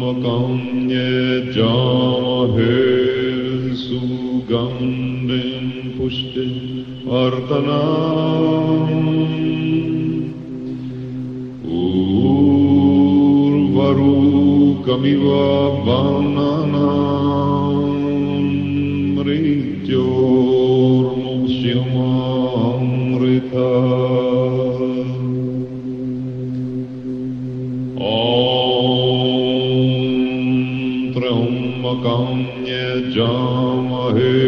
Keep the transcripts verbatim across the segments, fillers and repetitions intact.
Kamye Jamahe Sugandhim Pushti Vardhanam Urvarukamiva Bananam Mrityormukshyamamrita Kamye Jamahe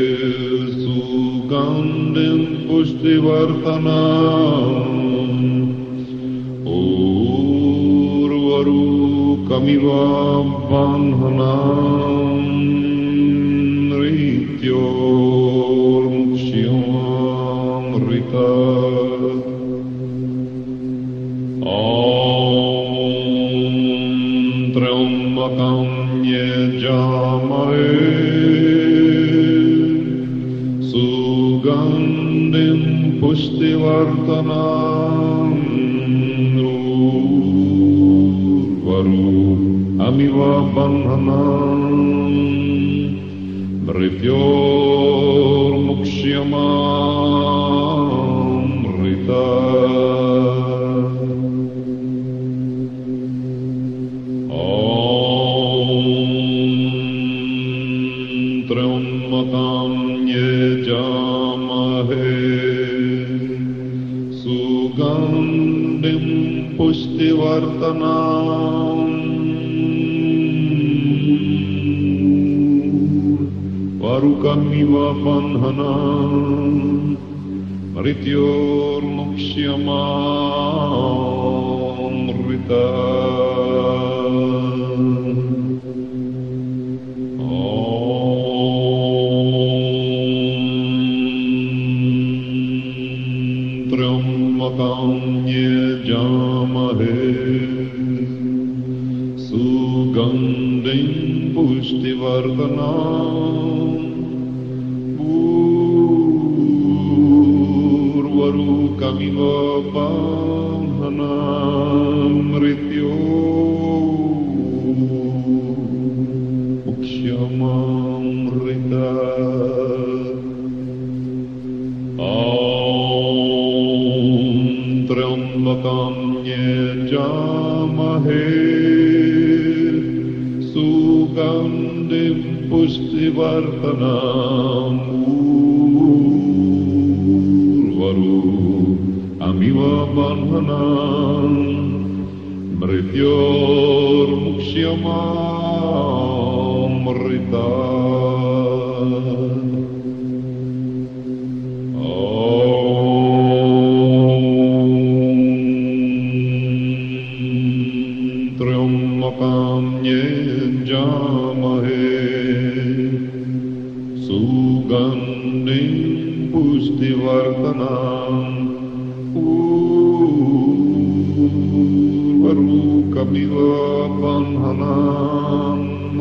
Sugandhim Pushti Vardhanam Urvarukamiva Banhanam Mrityormukshyamamrita Kamye Jamahe Sugandhim Pushti Vardhanam Urvarukamiva Banhanam Mrityormukshyamamrita Kamye Jamahe Sugandhim Pushti Vardhanam Varukamiva Banhanam Mrityormukshyamamrita Kamye Jamahe Sugandhim Pushti Vardhanam Urvarukamiva Banhanam Mrityormukshyamamrita Kamye Jamahe Sugandhim Pushti Vardhanam Urvarukamiva Banhanam Mrityormukshyamamrita Kamye Jamahe Sugandhim Pushti Vardhanam Urvarukamiva Banhanam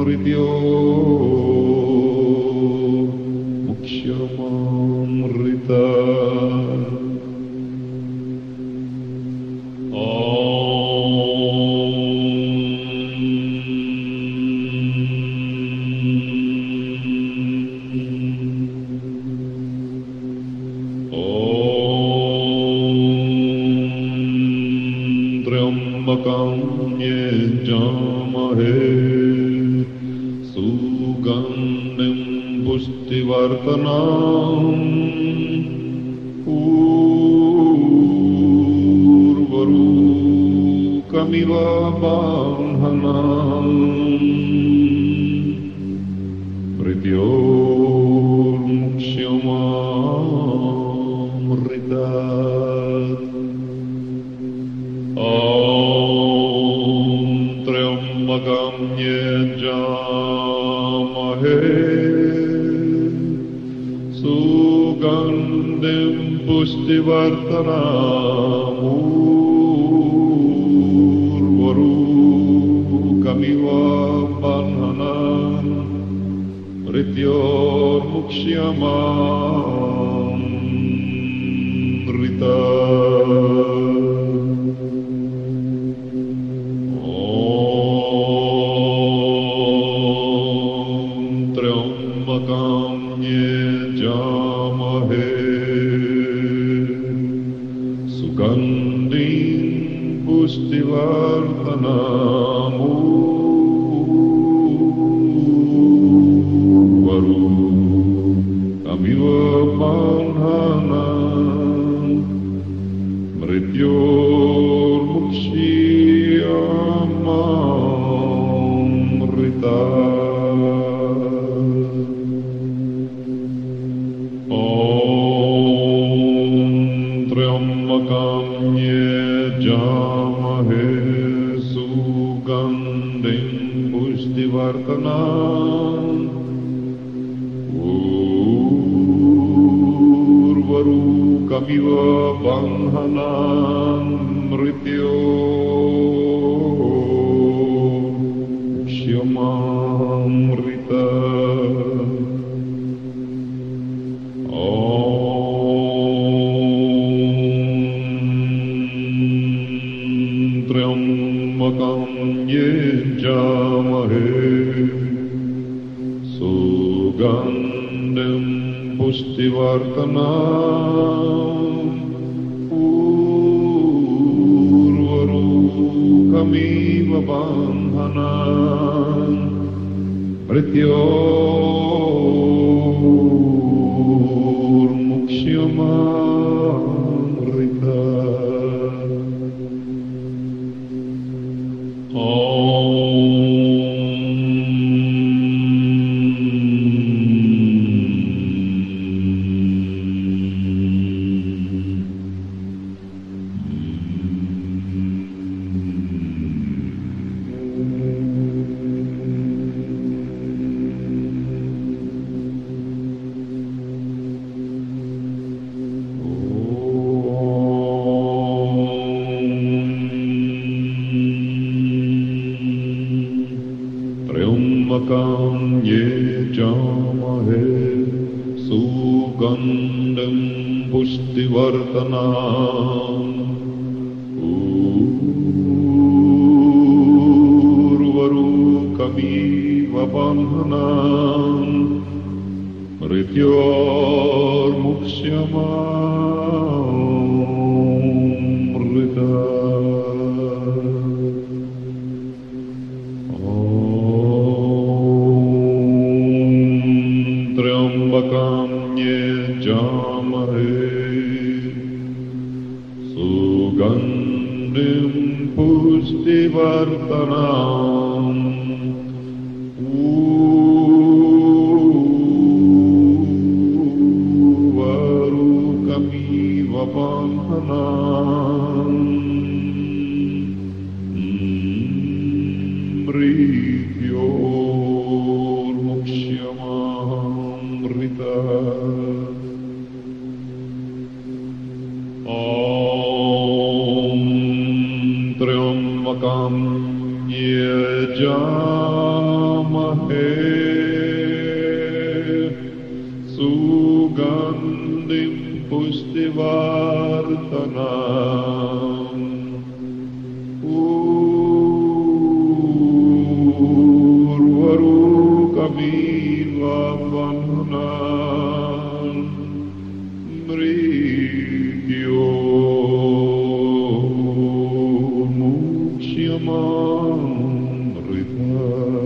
Mrityormukshyamamrita Kamye Jamahe Sugandhim Pushti Vardhanam Urvarukamiva Banhanam Mrityormukshyamamrita Kamye Jamahe Sugandhim Pushti Vardhanam Urvarukamiva Banhanam Mrityormukshyamamrita Om पुष्टिवर्धनम् उर्वरुकमिव बन्धनम् मृत्योर्मुक्ष्यमामृता यजामहे सुगन्धिं पुष्टिवर्धनम् उर्वरुकमिव बन्धनम् मृत्योर्मुक्ष्यमामृता यजामहे सुगन्धिं पुष्टिवर्धनम् उर्वरुकमिव बन्धनम् मृत्योर्मुक्ष्यमामृता यजामहे सुगन्धिं पुष्टिवर्धनम् उर्वरुकमिव बन्धनम् मृत्योर्मुक्ष्यमामृता यजामहे सुगन्धिं पुष्टिवर्धनम् उर्वरुकमिव बन्धनम् मृत्योर्मुक्ष्यमामृता त्र्यम्बकं यजामहे सुगन्धिं पुष्टिवर्धनम् उर्वरुकमिव बन्धनम् मृत्योर्मुक्ष्यमामृता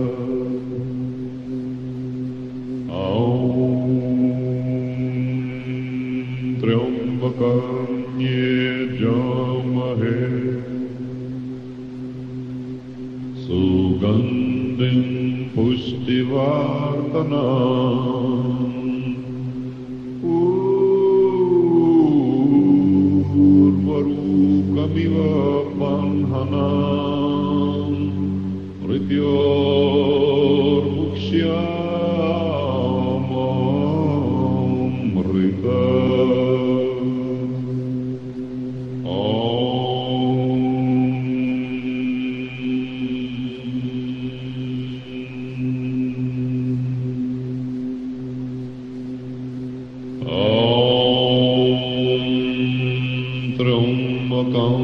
त्र्यम्बकं यजामहे सुगन्धिं पुष्टिवर्धनम् उर्वरुकमिव बन्धनम् मृत्योर्मुक्ष्यमामृता त्र्यम्बकं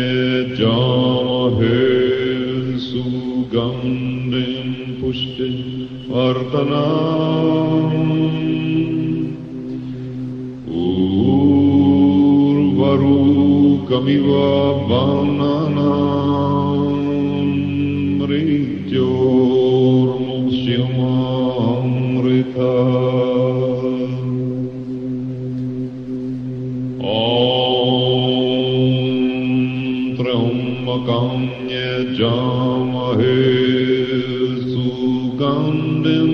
यजामहे सुगन्धिं पुष्टिवर्धनम् उर्वरुकमिव बन्धनम् यजामहे सुगन्धिं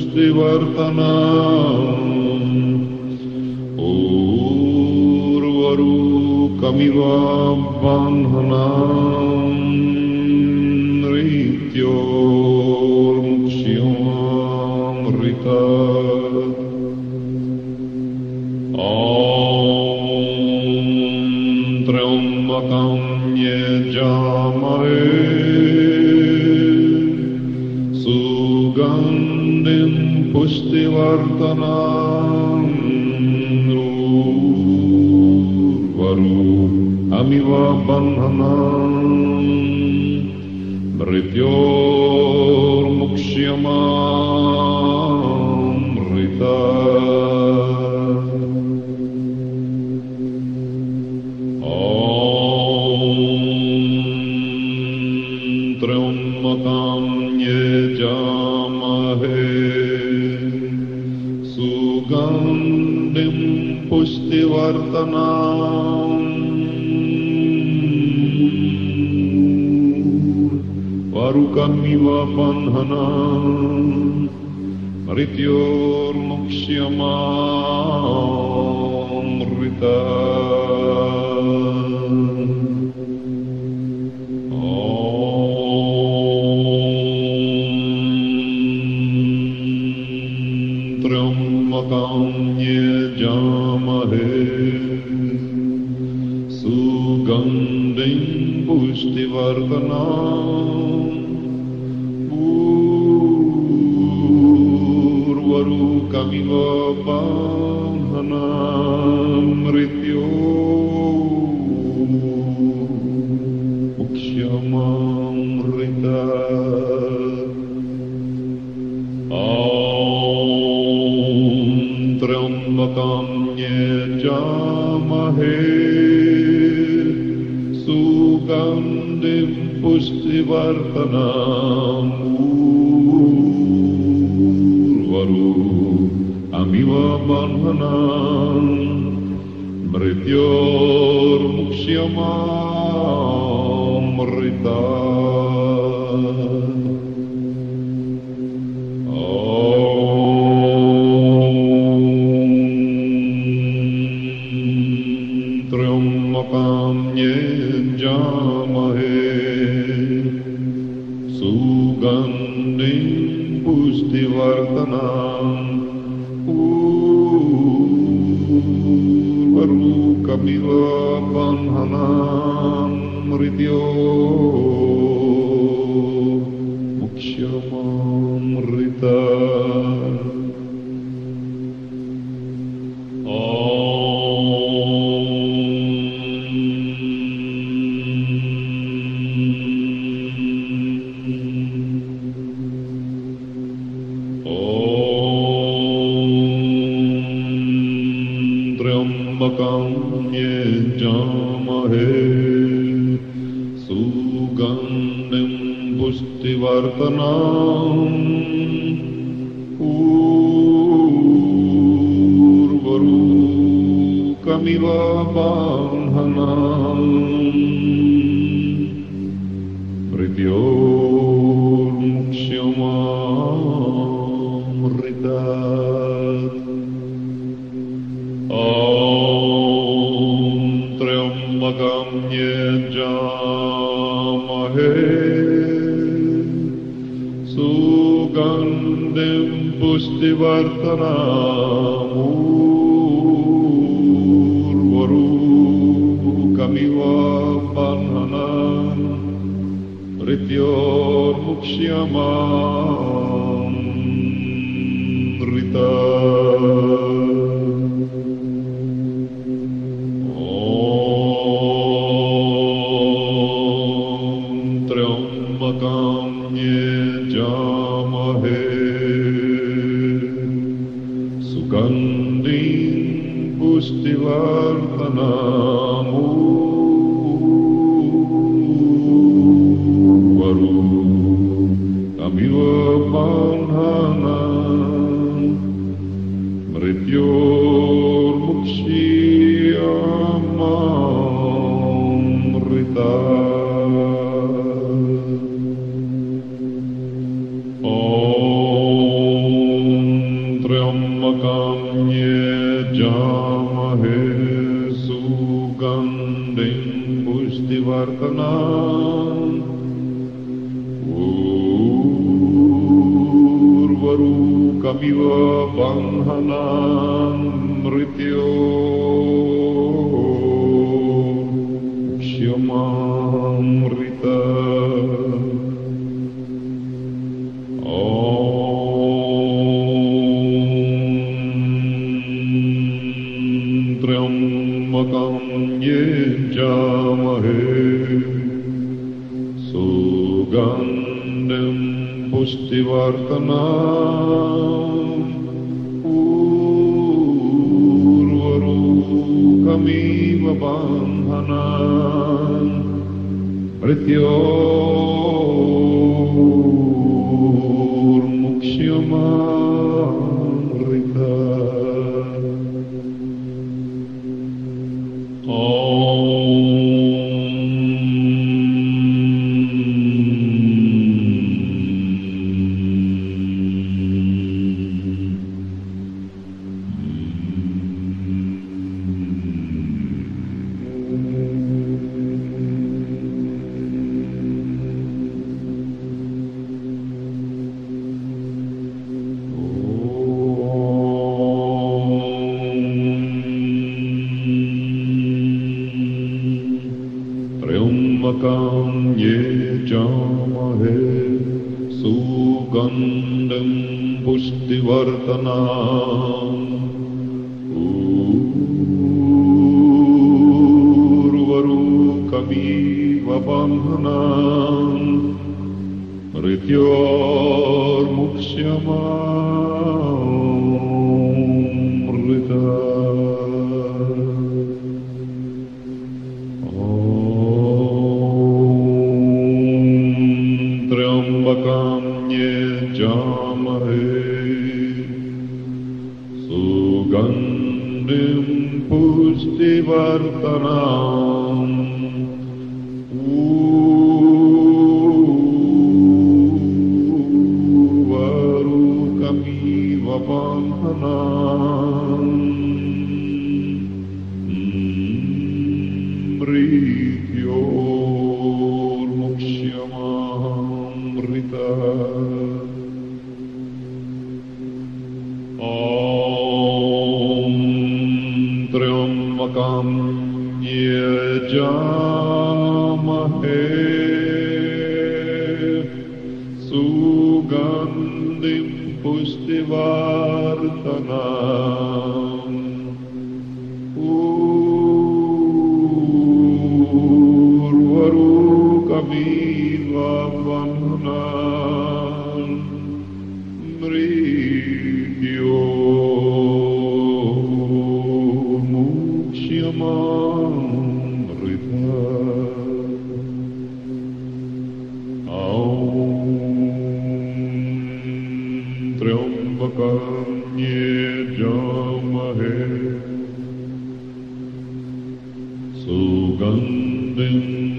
पुष्टिवर्धनम् उर्वरुकमिव बन्धनम् ऋत्योर्मुक्ष्योऽमृतात् त्र्यम्बकं यजामहे सुगन्धिं पुष्टिवर्धनम् उर्वरुकमिव बन्धनम् ऋत्योर्मुक्ष्यमामृतात् त्र्यम्बकं यजामहे सुगन्धिं पुष्टिवर्धनम् उर्वरुकमिव बन्धनम् ऋत्योर्मुक्ष्यमामृतात् त्र्यम्बकं यजामहे सुगन्धिं पुष्टिवर्धनम् उर्वरुकमिव बन्धनम् ऋत्योर्मुक्ष्यमामृतात् त्र्यम्बकं यजामहे सुगन्धिं पुष्टिवर्धनम् उर्वरुकमिव बन्धनम् ऋत्योर्मुक्ष्यमामृतात् त्र्यम्बकं यजामहे सुगन्धिं पुष्टिवर्धनम् उर्वरुकमिव बन्धनम् ऋत्योर्मुक्ष्यमामृतात् त्र्यम्बकं यजामहे सुगन्धिं पुष्टिवर्धनम् उर्वरुकमिव बन्धनम् ऋत्योर्मुक्ष्यमामृतात् त्र्यम्बकं यजामहे सुगन्धिं पुष्टिवर्धनम् उर्वरुकमिव बन्धनम् ऋत्योर्मुक्ष्यमामृतात् त्र्यम्बकं यजामहे सुगन्धिं पुष्टिवर्धनम् उर्वरुकमिव बन्धनम् ऋत्योर्मुक्ष्यमामृतात् Mrityosvartanam Urvarukamiva Bandhanam Mrityo Kshamamrita Sugandham pushtivartanam Urvarukamiva bandhanam Mrityormukshyamamrita Makam yejamahe sugandham pushtivartanam Urvarukamiva bandhanam Mrityormukshyamamrita Sugandhim pushtivartanam Urvarukamiva bandhanam Mrityormukshyamamrita Makam yejamahe sugandhim pushtivartanam Urvarukamiva bandhanam Mrityormukshyamamrita Triambakam yejamahe Sugandhim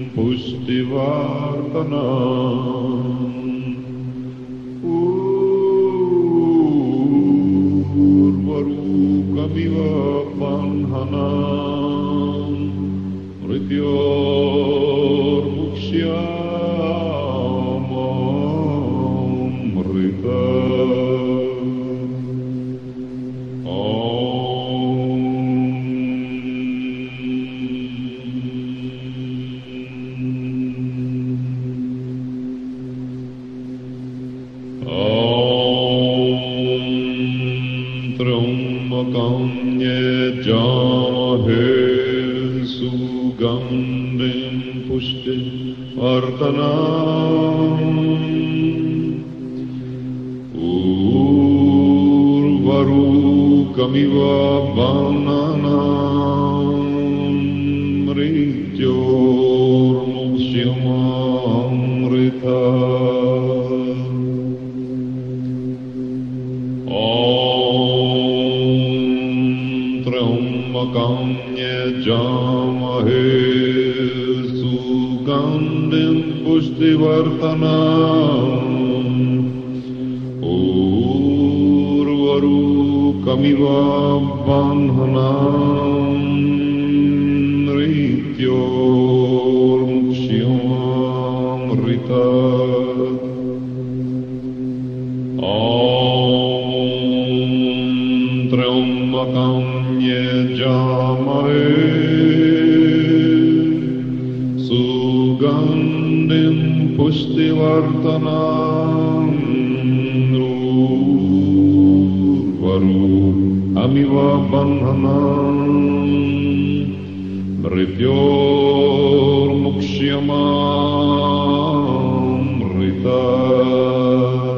pushtivartanam Urvarukamiva bandhanam Mrityormukshyamamrita Makam yejamahe sugandhim pushtivartanam Urvarukamiva bandhanam Mrityormukshyamamrita Makam yejamahe sugandhim pushtivartanam Urvarukamiva bandhanam Mrityormukshyamamrita त्र्यम्बकं यजामहे सुगन्धिं पुष्टिवर्धनम् उर्वारुकमिव बन्धनान् मृत्योर्मुक्ष्यमामृतात्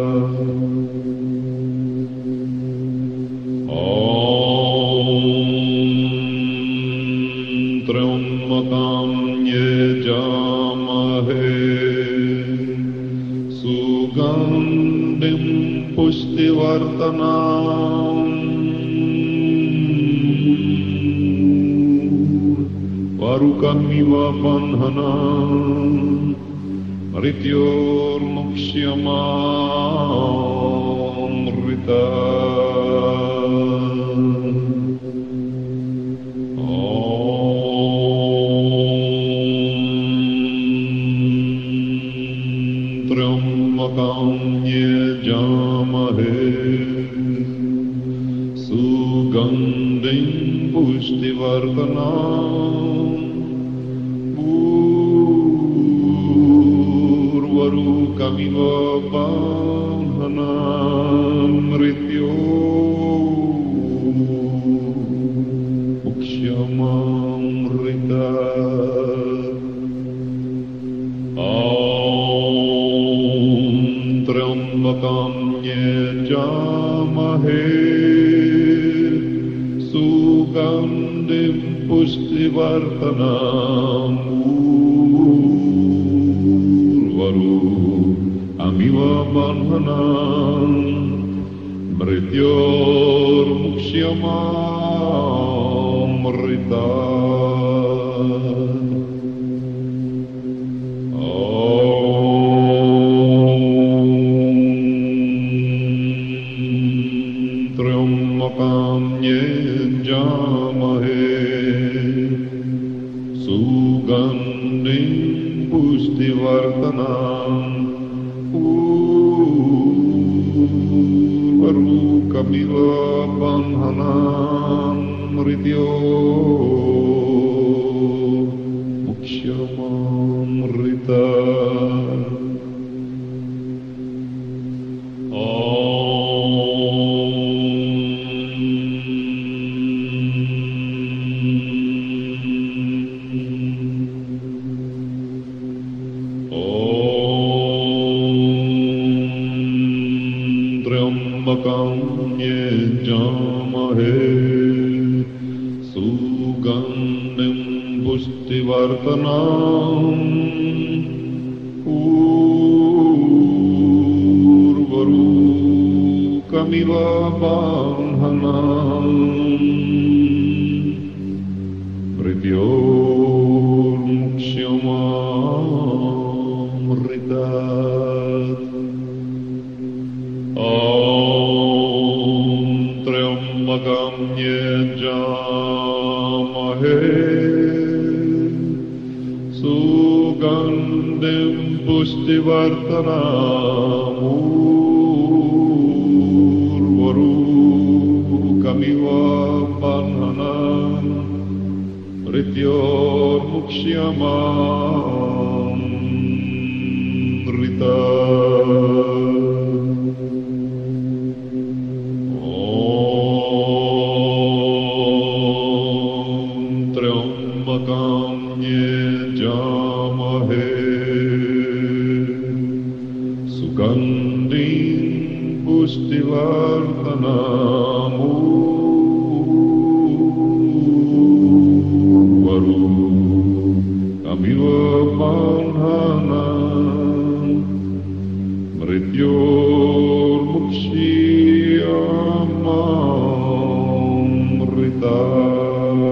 त्र्यम्बकं यजामहे सुगन्धिं पुष्टिवर्धनम् उर्वारुकमिव बन्धनान् मृत्योर्मुक्ष्यमामृतात् त्र्यम्बकं यजामहे सुगन्धिं पुष्टिवर्धनम् उर्वारुकमिव बन्धनान् मृत्योर्मुक्ष्यमामृतात् त्र्यम्बकं यजामहे सुगन्धिं पुष्टिवर्धनम् उर्वारुकमिव बन्धनान् मृत्योर्मुक्ष्यमामृतात् त्र्यम्बकं यजामहे सुगन्धिं पुष्टिवर्धनम् उर्वारुकमिव बन्धनान् मृत्योर्मुक्ष्यमामृतात् त्र्यम्बकं यजामहे सुगन्धिं पुष्टिवर्धनम् उर्वारुकमिव बन्धनान् मृत्योर्मुक्ष्यमामृतात् त्र्यम्बकं यजामहे सुगन्धिं पुष्टिवर्धनम् उर्वारुकमिव बन्धनान् मृत्योर्मुक्ष्यमामृतात् त्र्यम्बकं यजामहे सुगन्धिं पुष्टिवर्धनम् उर्वारुकमिव बन्धनान् मृत्योर्मुक्ष्यमामृतात्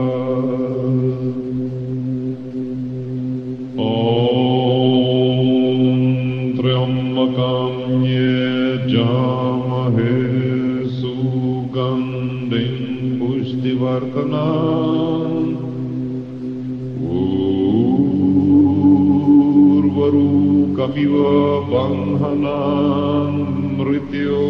त्र्यम्बकं यजामहे सुगन्धिं पुष्टिवर्धनम् Urvarukamiv Bandhanam Mrityo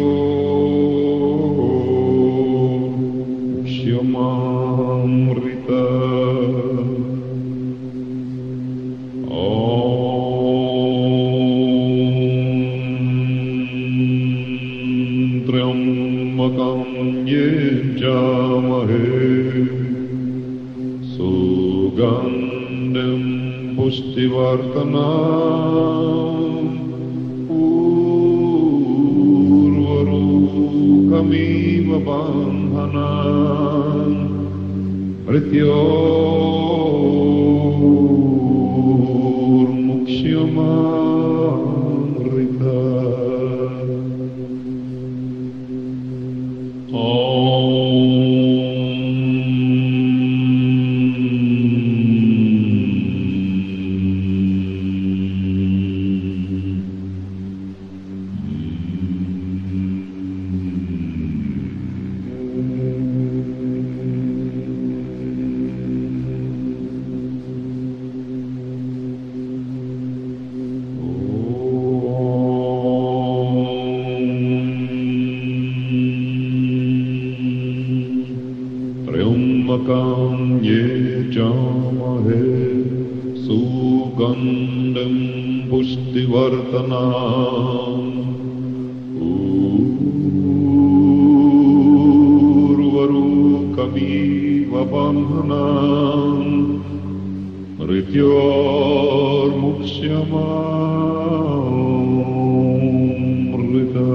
Kshamamrita Sugandham Pushtivartanam Urvarukamiva Bandhanam Mrityormukshyamamrita Makam yejamahe sugandham pushtivartanam urvarukamiva bandhanam mrityormukshyamamrita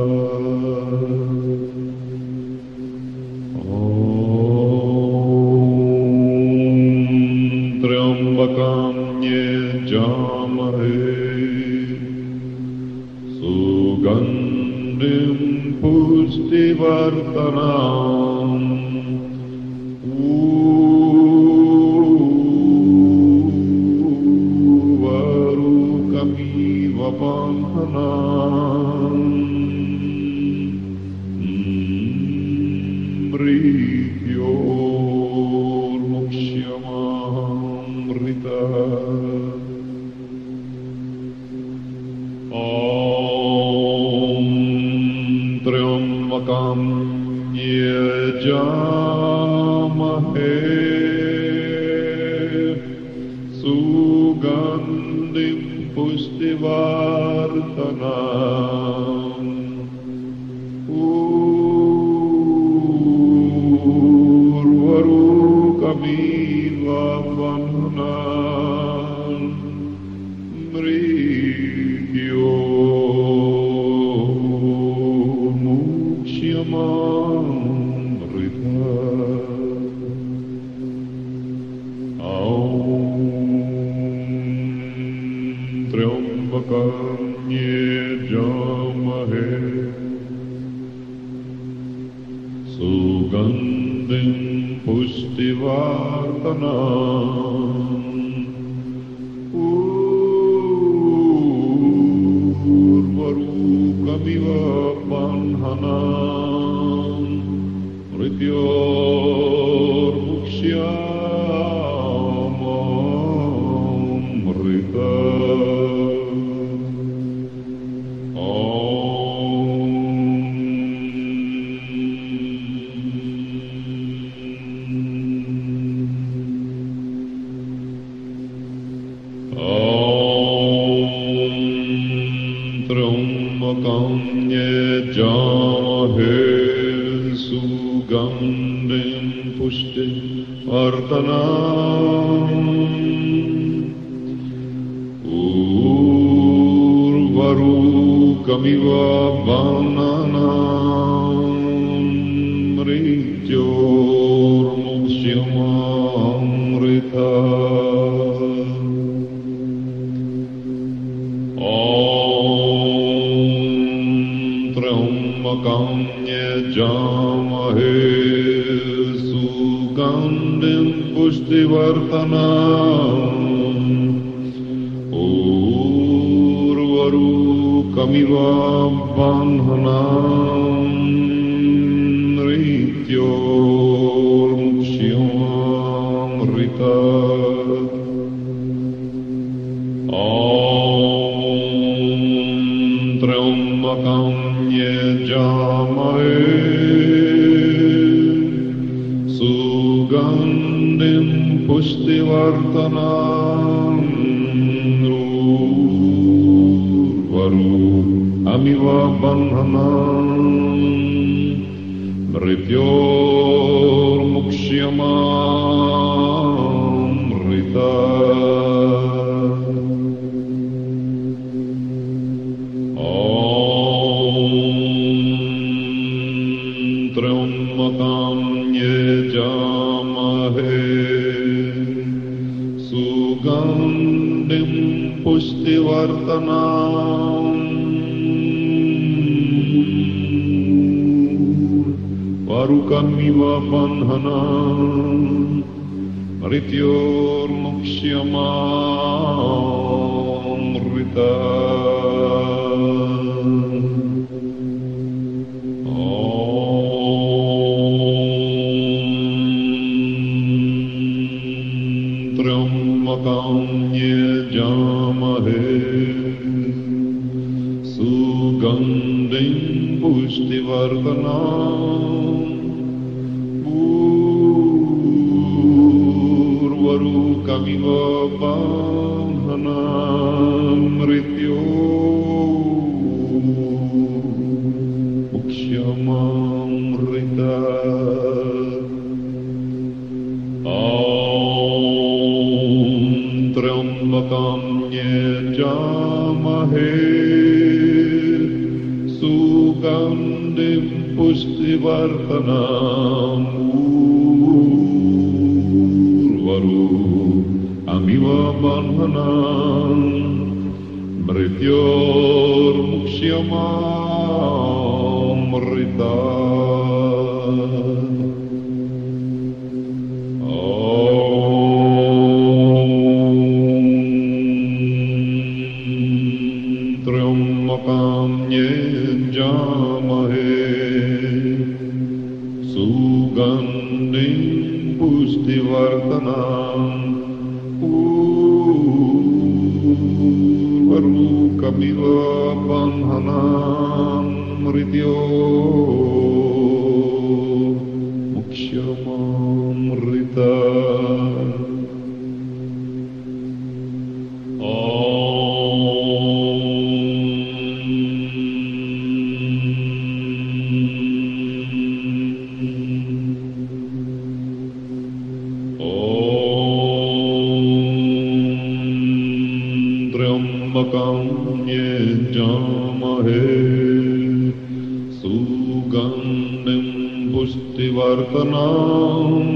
Makam yejamahe sugandhim pushtivartanam urvarukamiva bandhanam mrityormukshyamamrita Om Triambakam yejamahe sugandhim pushtivartanam urvarukamiva bandhanam mrityormukshyamamrita Om Triambakam yejamahe sugandhim pushtivartanam urvarukamiva bandhanam mrityormukshyamamrita Makam yejamahe sugandhim pushtivartanam urvarukamiva bandhanam mrityormukshyamamrita Makam yejamahe sugandhim pushtivartanam urvarukamiva bandhanam mrityormukshyamamrita Om त्र्यम्बकं यजामहे सुगन्धिं पुष्टिवर्धनम् उर्वारुकमिव बन्धनम् मृत्योर्मुक्ष्यमामृतात् त्र्यम्बकं यजामहे सुगन्धिं पुष्टिवर्धनम् उर्वारुकमिव बन्धनम् मृत्योर्मुक्ष्यमामृतात् त्र्यम्बकं यजामहे सुगन्धिं पुष्टिवर्धनम् उर्वारुकमिव बन्धनम् मृत्योर्मुक्ष्यमामृतात् त्र्यम्बकं यजामहे सुगन्धिं पुष्टिवर्धनम् उर्वारुकमिव बन्धनम् मृत्योर्मुक्ष्यमामृतात् त्र्यम्बकं यजामहे सुगन्धिं पुष्टिवर्धनम् उर्वारुकमिव बन्धनम् मृत्योर्मुक्ष्यमामृतात् त्र्यम्बकं यजामहे सुगन्धिं पुष्टिवर्धनम्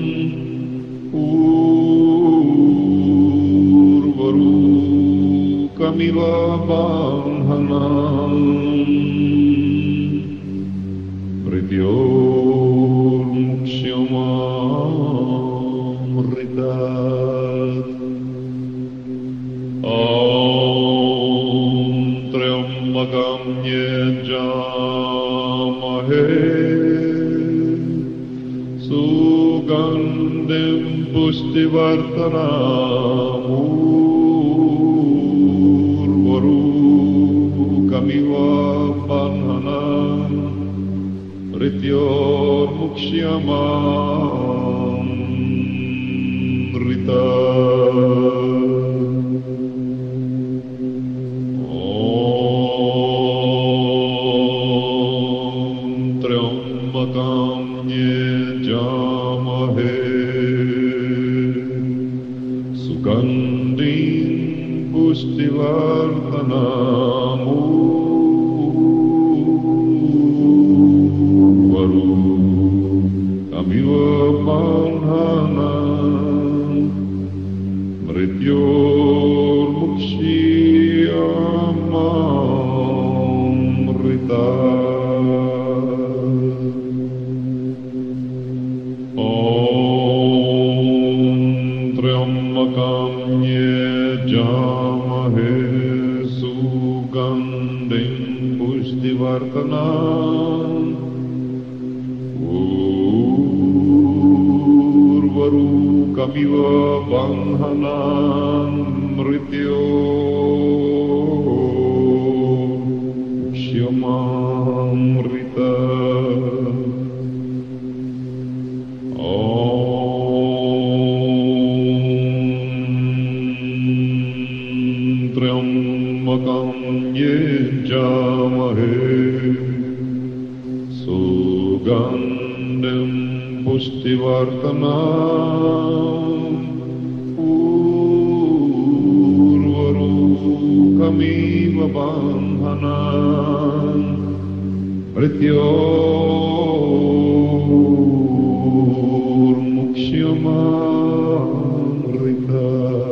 उर्वारुकमिव बन्धनम् मृत्योर्मुक्ष्यमामृतात् त्र्यम्बकं यजामहे सुगन्धिं पुष्टिवर्धनम् उर्वारुकमिव बन्धनम् मृत्योर्मुक्ष्यमामृतात् त्र्यम्बकं यजामहे सुगन्धिं पुष्टिवर्धनम् उर्वारुकमिव बन्धनम् मृत्योर्मुक्ष्यमामृतात् त्र्यम्बकं यजामहे सुगन्धिं पुष्टिवर्धनम् उर्वारुकमिव बन्धनम् मृत्योर्मुक्ष्यमामृतात् यजामहे सुगन्धिं पुष्टिवर्धनम् उर्वरुकमिव बन्धनान् मृत्योर्मुक्ष्यमामृता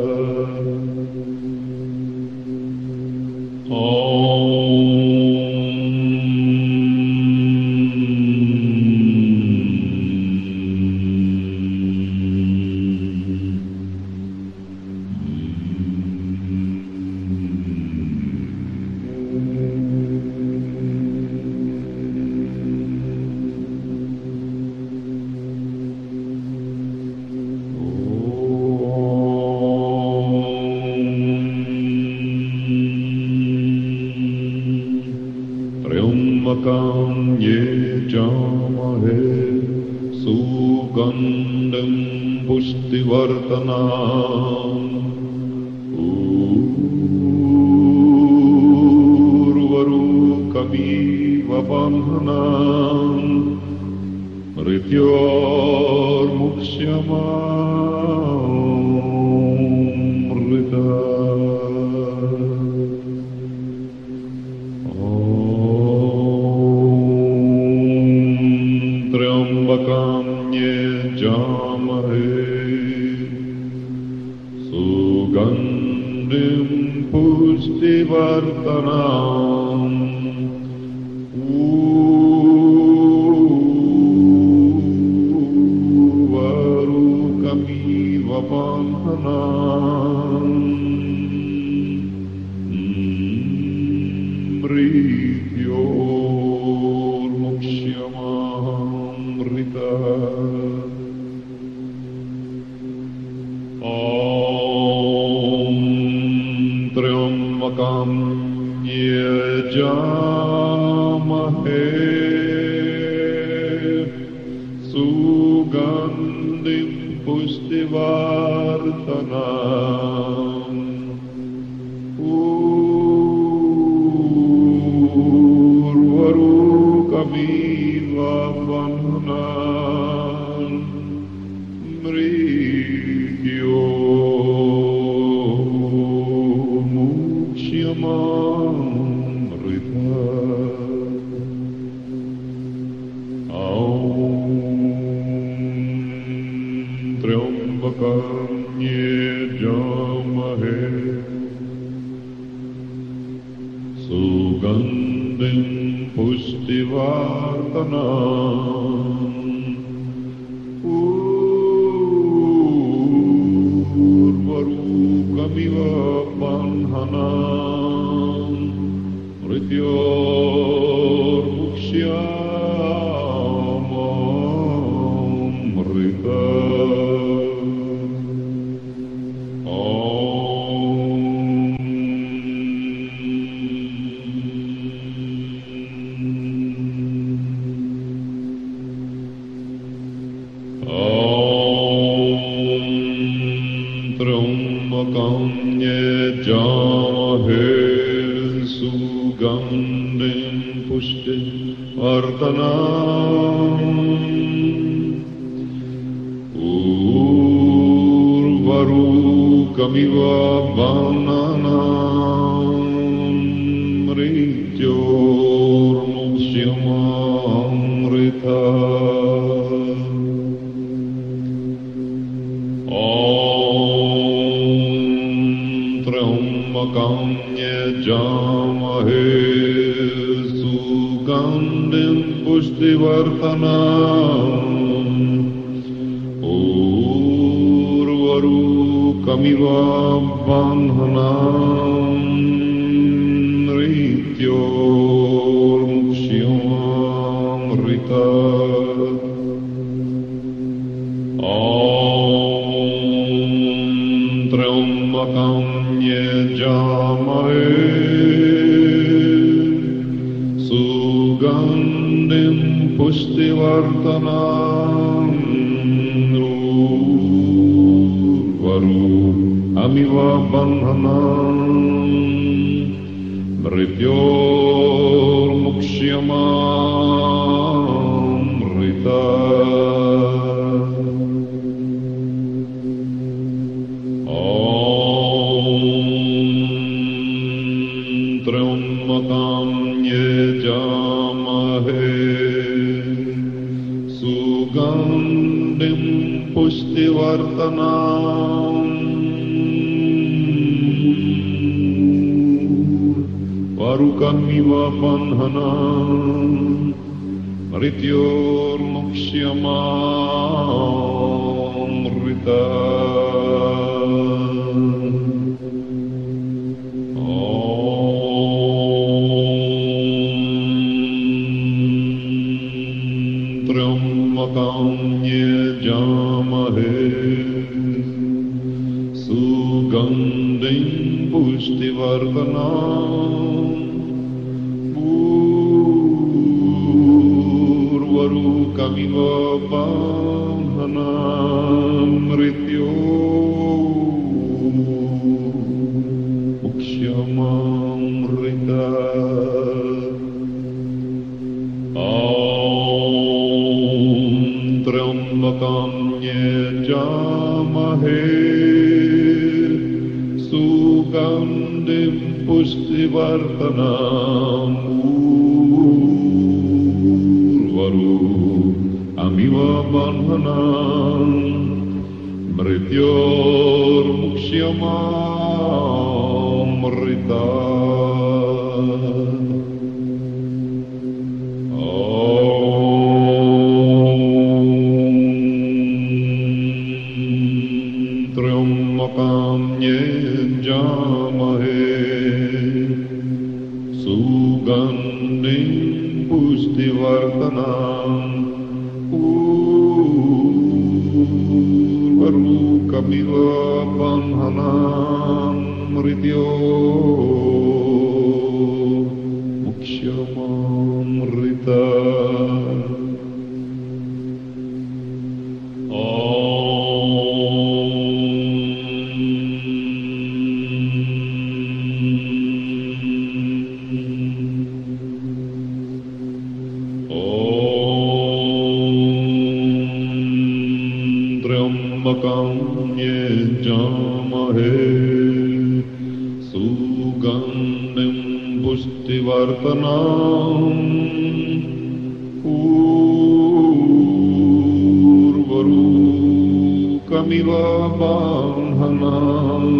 त्र्यम्बकं यजामहे सुगन्धिं पुष्टिवर्धनम् उर्वरुकमिव बन्धनान् मृत्योर्मुक्ष्यमामृता त्र्यम्बकं यजामहे सुगन्धिं पुष्टिवर्धनम् उर्वरुकमिव बन्धनान् मृत्योर्मुक्ष्यमामृता ॐ त्र्यम्बकं यजामहे सुगन्धिं पुष्टिवर्धनम् उर्वरुकमिव बन्धनान् मृत्योर्मुक्ष्यमामृता त्र्यम्बकं यजामहे सुगन्धिं पुष्टिवर्धनम् उर्वरुकमिव बन्धनान् मृत्योर्मुक्ष्यमामृता त्र्यम्बकं यजामहे सुगन्धिं पुष्टिवर्धनम् उर्वरुकमिव बन्धनान् मृत्योर्मुक्ष्यमामृता त्र्यम्बकं यजामहे सुगन्धिं पुष्टिवर्धनम् उर्वरुकमिव बन्धनान् मृत्योर्मुक्ष्यमामृता त्र्यम्बकं यजामहे सुगन्धिं पुष्टिवर्धनम् उर्वरुकमिव बन्धनान् Mrityormukshyamamrita. त्र्यम्बकं यजामहे सुगन्धिं पुष्टिवर्धनम् वारुकमिव बन्धनम् मृत्योर्मुक्ष्यमामृता. त्र्यम्बकं यजामहे सुगन्धिं पुष्टिवर्धनम् उर्वारुकमिव बन्धनम् मृत्योर्मुक्ष्यमामृता. त्र्यम्बकं यजामहे सुगन्धिं पुष्टिवर्धनम् उर्वारुकमिव बन्धनम् मृत्योर्मुक्ष्यमामृता. त्र्यम्बकं यजामहे सुगन्धिं पुष्टिवर्धनम् उर्वारुकमिव बन्धनम् मृत्योर्मुक्ष्यमामृता. त्र्यम्बकं यजामहे सुगन्धिं पुष्टिवर्धनम् उर्वारुकमिव बन्धनम्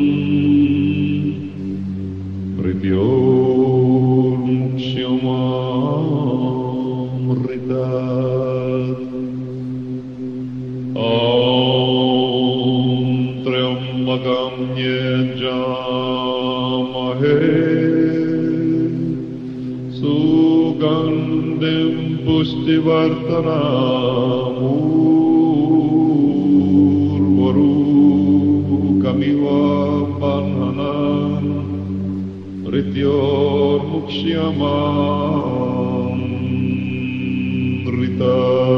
मृत्योर्मुक्ष्यमामृता. त्र्यम्बकं यजामहे सुगन्धिं पुष्टिवर्धनम् उर्वारुकमिव बन्धनम् मृत्योर्मुक्ष्यमामृता.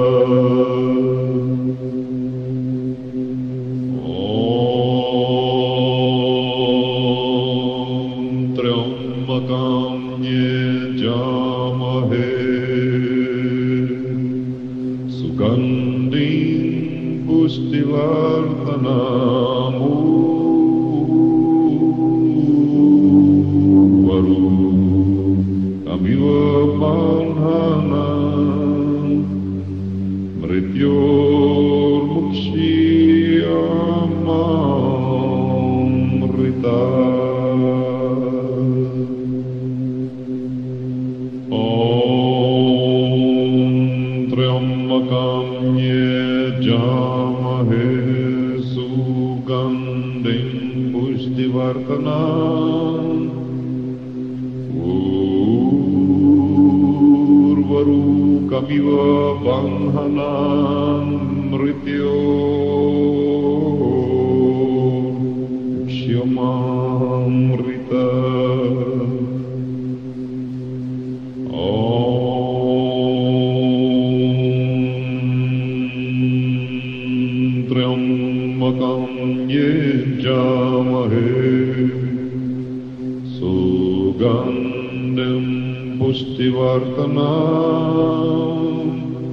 त्र्यम्बकं यजामहे सुगन्धिं पुष्टिवर्धनम् उर्वारुकमिव बन्धनम् मृत्योर्मुक्ष्यमामृता. त्र्यम्बकं यजामहे सुगन्धिं पुष्टिवर्धनम् उर्वारुकमिव बन्धनम् मृत्योर्मुक्ष्यमामृता. त्र्यम्बकं यजामहे सुगन्धिं Sugandham Pushtivartanam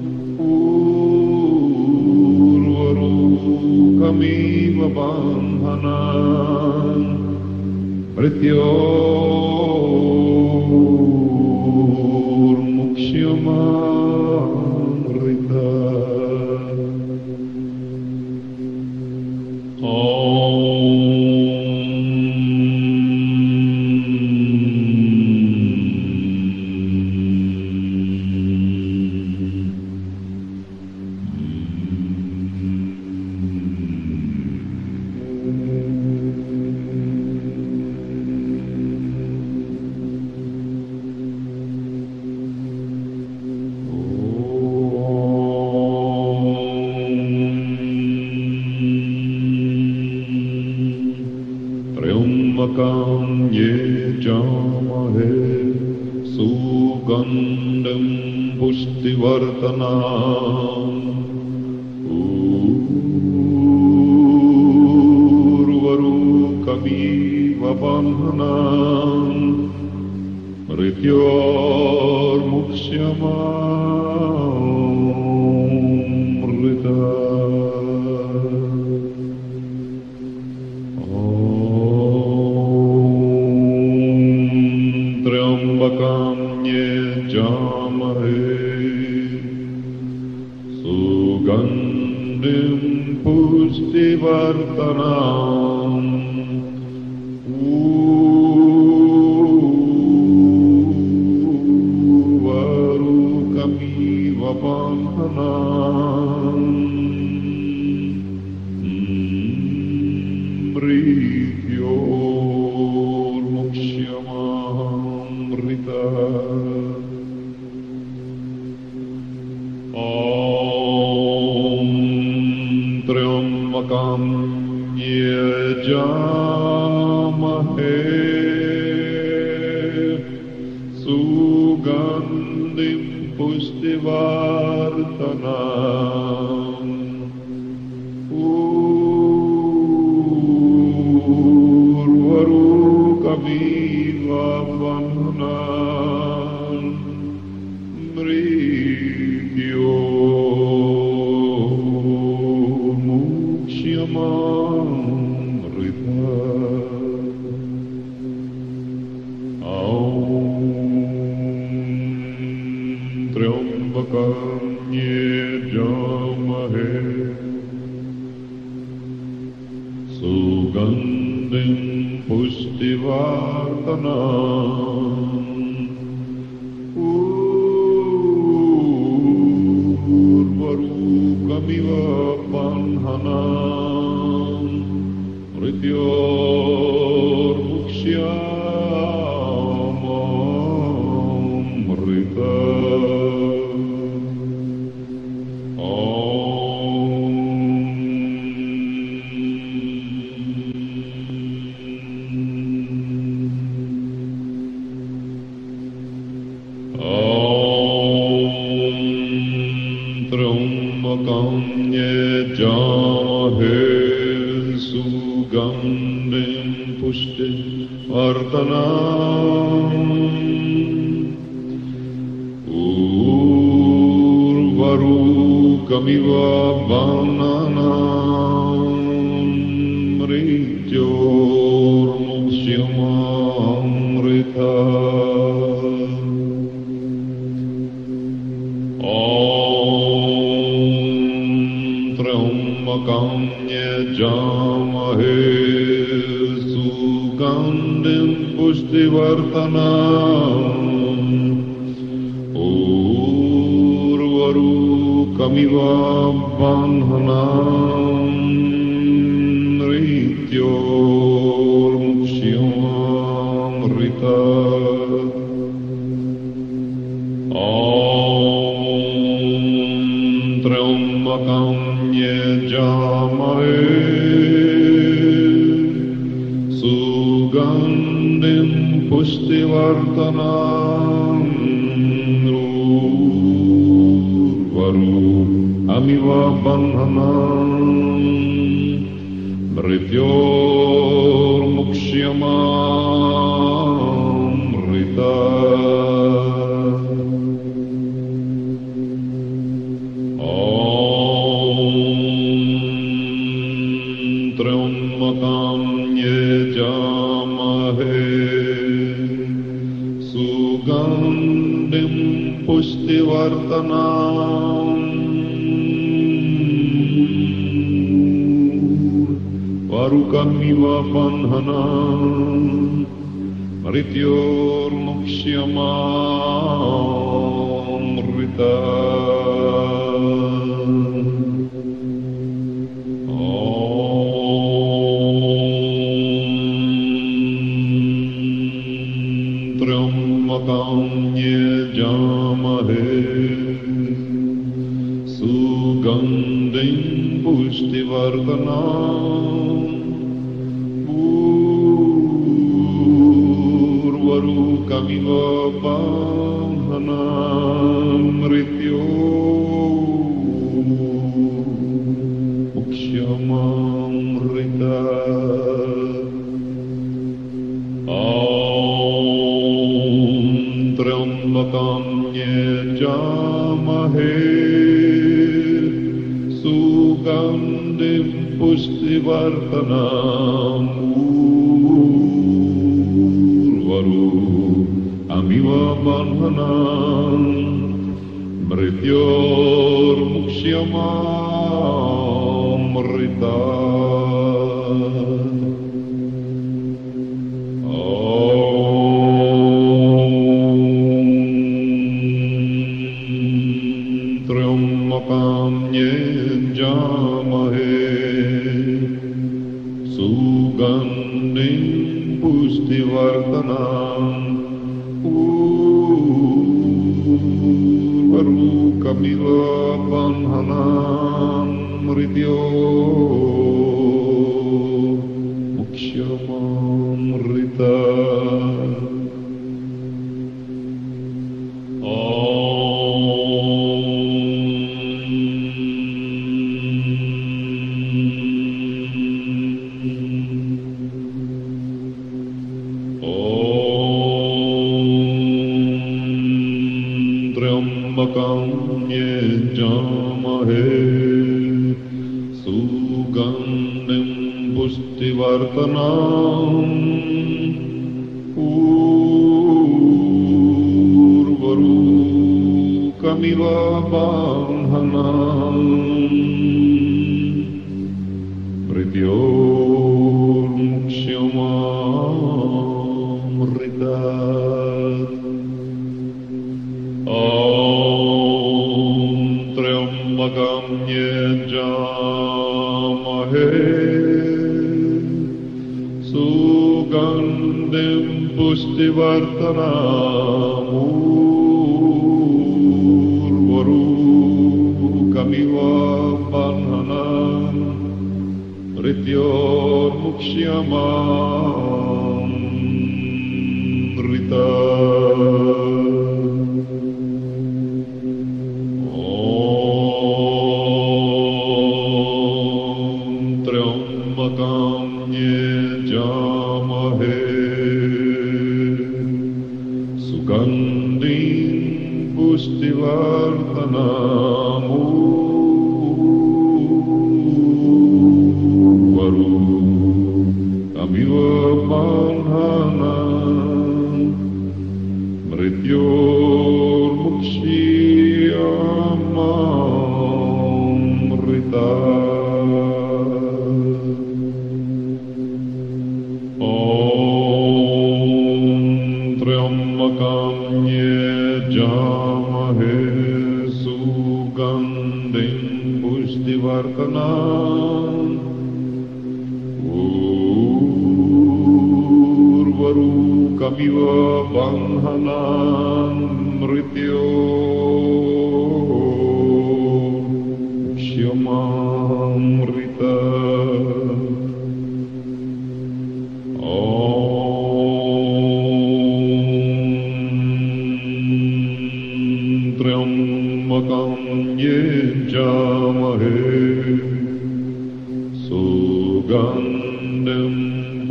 Urvarukamiva Bandhanam Mrityormukshyamamrita. Triambakam yejamahe sugandham pushtivartanam urvarukamiva bandhanam mrityormukshyamamrita. Triambakam yejamahe sugandham pushtivartanam urvarukamiva bandhanam mrityormukshyamamrita. Om Triambakam yejamahe sugandhim pushtivartanam urvarukamiva bandhanam mrityormukshyamamrita. Om Triambakam yejamahe sugandhim pushtivartanam urvarukamiva bandhanam mrityormukshyamamrita. Triambakam yejamahe sugandhim pushtivartanam urvarukamiva bandhanam mrityormukshyamamrita. Triambakam yejamahe sugandhim pushtivartanam urvarukamiva bandhanam mrityormukshyamamrita. Triambakam yejamahe sugandhim pushtivartanam urvarukamiva bandhanam mrityormukshyamamrita. सुगन्धिं पुष्टिवर्धनाम् वारुकमिव बन्धनान् मृत्योर्मुक्ष्यमामृता यजामहे सुगन्धिं पुष्टिवर्धनाम् उर्वरुकमिव बन्धनान् मृत्योर्मुक्ष्यमामृता त्र्यम्बकं यजामहे सुगन्धिं पुष्टिवर्धनाम् उर्वरुकमिव बन्धनान् मृत्योर्मुक्ष्यमामृता यजामहे सुगन्धिं पुष्टिवर्धनाम् उर्वरुकमिव बन्धनान् मृत्योर्मुक्ष्यमामृता त्र्यम्बकं यजामहे सुगन्धिं पुष्टिवर्धनाम् उर्वरुकमिव बन्धनान् मृत्योर्मुक्ष्यमामृता त्र्यम्बकं यजामहे सुगन्धिं पुष्टिवर्धनाम् उर्वरुकमिव बन्धनान् मृत्योर्मुक्ष्यमामृता यजामहे सुगन्धिं पुष्टिवर्धनाम् उर्वरुकमिव बन्धनान् मृत्योर्मुक्ष्यमामृता त्र्यम्बकं यजामहे सुगन्धिं पुष्टिवर्धनान् उर्वरुकमिव बन्धनान् मृत्योर्मुक्ष्यमामृता त्र्यम्बकं यजामहे सुगन्धिं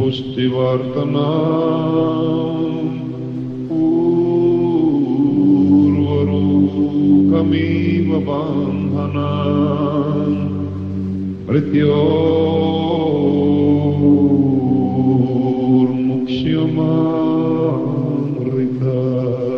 पुष्टिवर्धनाम् उर्वरुकमिव बन्धनान् मृत्योर्मुक्ष्यमामृता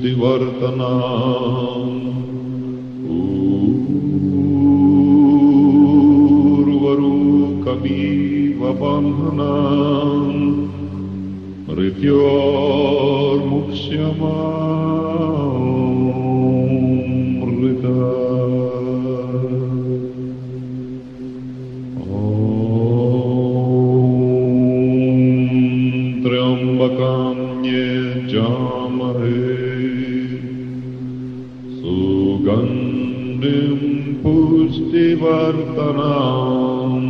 पुष्टिवर्धनम् उर्वरुकमिव बन्धनम् मृत्योर्मुक्ष्यमामृता त्र्यम्बकं यजामहे सुगन्धिं पुष्टिवर्धनम्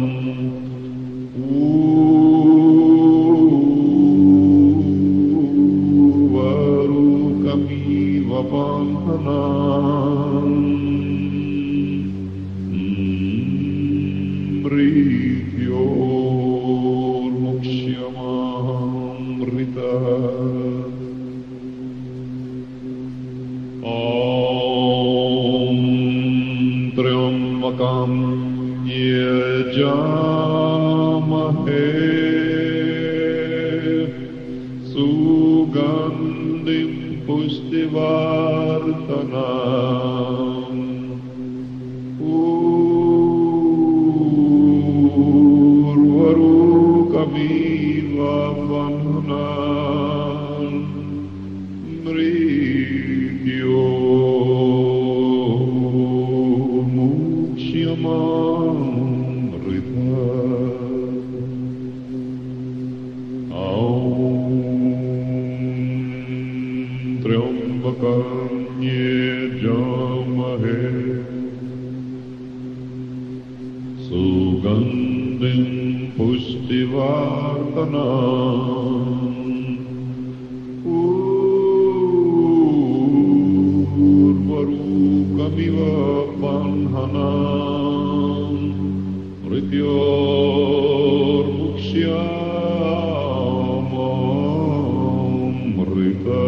उर्वरुकमिव बन्धनम् मृत्योर्मुक्ष्यमामृता ॐ त्र्यम्बकं यजामहे सुगन्धिं पुष्टिवर्धनम् उर्वरुकमिव बन्धनम् मृत्योर्मुक्ष्यमामृता त्र्यम्बकं यजामहे सुगन्धिं पुष्टिवर्धनम् उर्वरुकमिव बन्धनम् मृत्योर्मुक्ष्यमामृता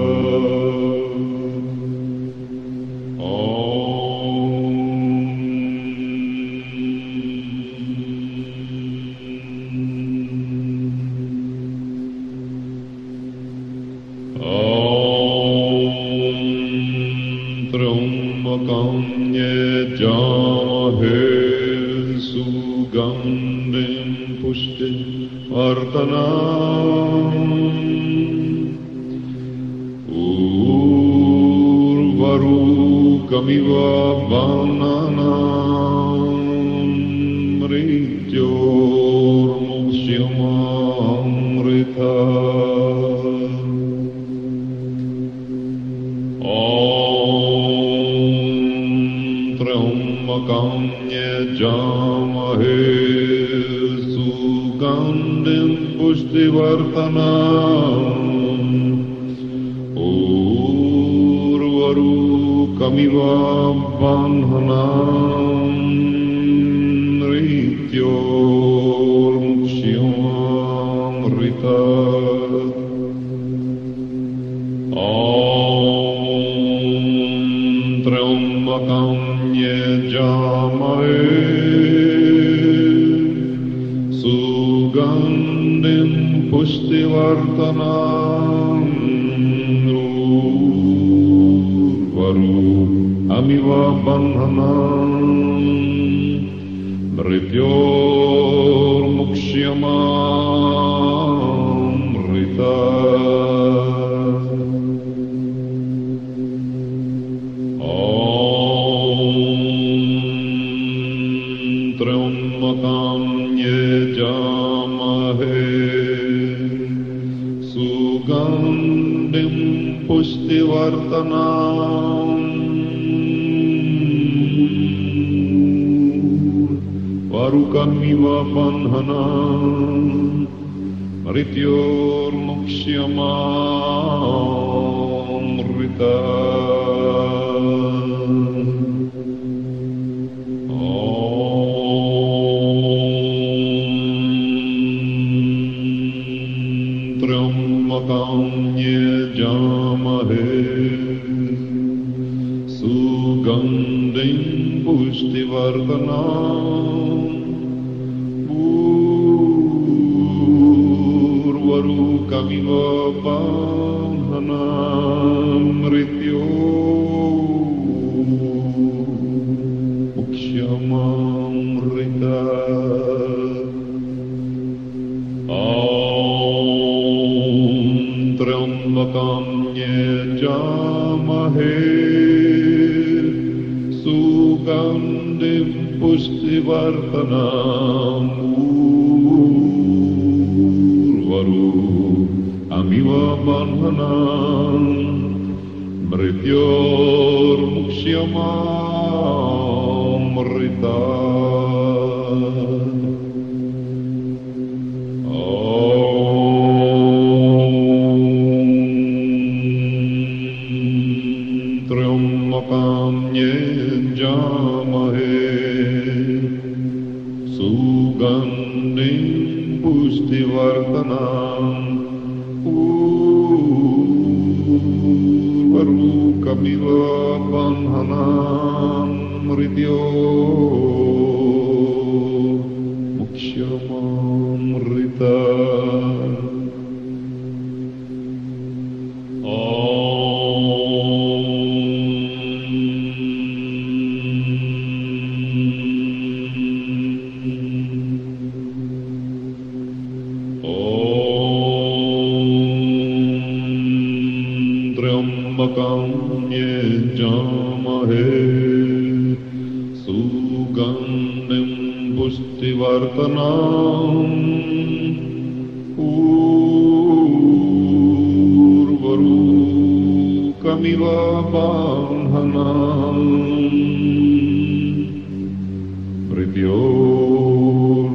त्र्यम्बकं यजामहे सुगन्धिं पुष्टिवर्धनम् उर्वरुकमिव बन्धनम् मृत्योर्मुक्ष्यमामृता त्र्यम्बकं यजामहे सुगन्धिं पुष्टिवर्धनम् उर्वरुकमिव बन्धनम् मृत्योर्मुक्ष्यमामृता त्र्यम्बकं यजामहे सुगन्धिं पुष्टिवर्धनम् उर्वरुकमिव बन्धनम् मृत्योर्मुक्ष्यमामृता त्र्यम्बकं यजामहे सुगन्धिं पुष्टिवर्धनम् उर्वरुकमिव बन्धनम् मृत्योर्मुक्ष्यमामृता त्र्यम्बकं यजामहे सुगन्धिं पुष्टिवर्धनम् उर्वरुकमिव बन्धनम् banhanamrityo muksyamamrita Om Triambakam Yajamahe Sugandhim Pushtivartanam Urvaru Amiva Banhanam Mrityor Muksyamamrita Triambakam Yajamahe Sugandhim Pushtivartanam Urvarukamiva Banhanam Mrityo Muksyamamrita Triambakam Yajamahe Sugandhim Pushtivartanam Urvarukamiva Banhanam Mrityor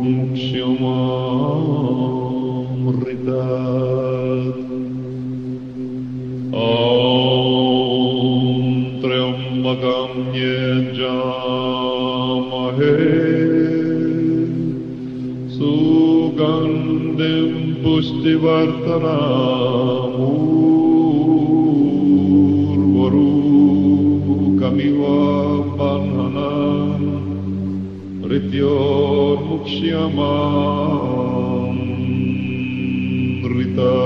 Muksyamamrita Om Triambakam Yajamahe Sugandhim Pushtivartanam Urvarukamiva Banhanam Mrityor Muksyamamrita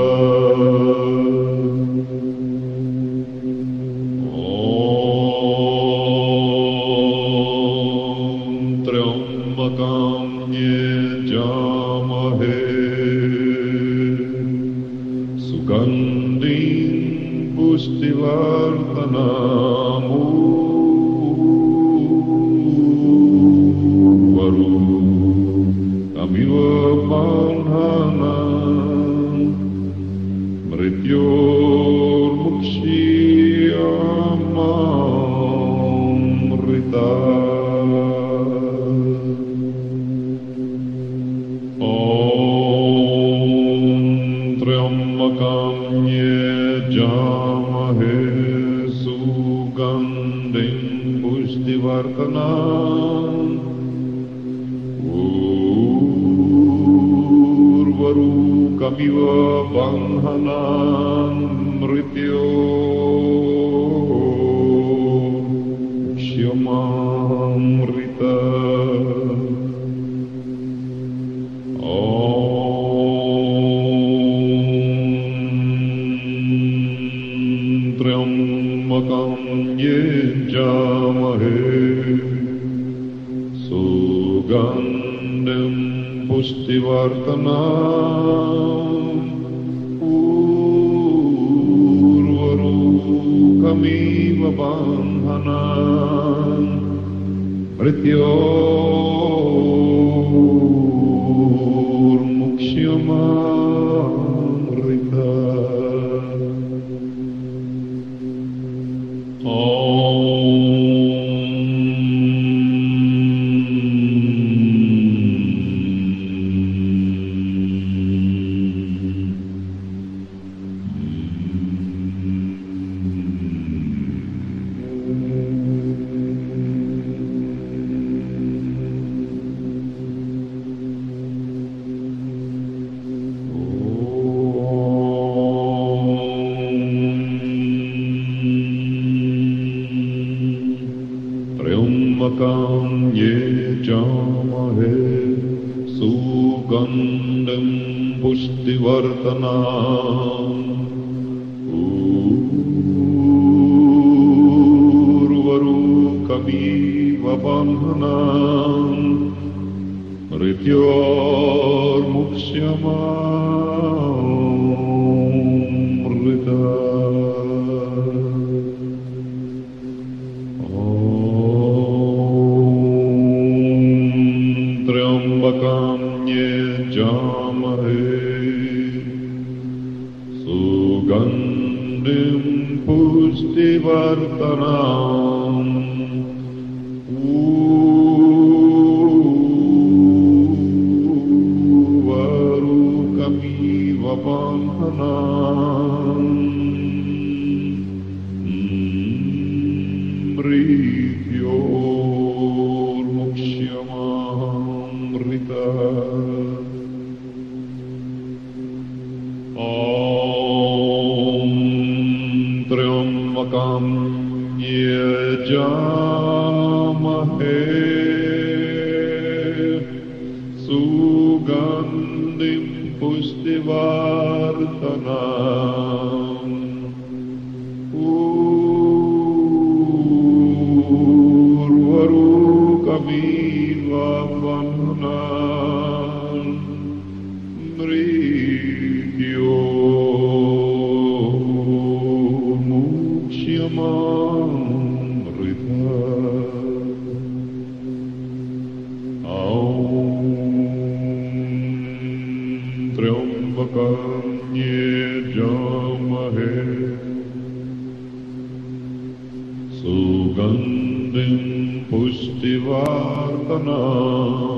Triambakam Yajamahe Sugandhim Pushtivartanam Urvarukamiva Banhanam Mrityor Muksyamamrita Triambakam Yajamahe Sugandhim Pushtivartanam Urvarukamiva Banhanam Mrityor Muksyamamrita Triambakam Yajamahe Sugandhim Pushtivartanam Urvarukamiva Banhanam Mrityor Muksyamamrita Triambakam Yajamahe Sugandhim Pushtivartanam Varukamiv Bandhanam Mrityormukshamamrita. Om Triambakam Yajamahe Sugandhim Pushtivardhanam Varukamiv Bandhanam Mrityormukshamamrita. Om Triambakam Yajamahe Sugandhim Pushtivardhanam Urvarukamiv Bandhanam Mrityormukshamamrita. Om Triambakam Yajamahe Sugandhim Pushtivardhanam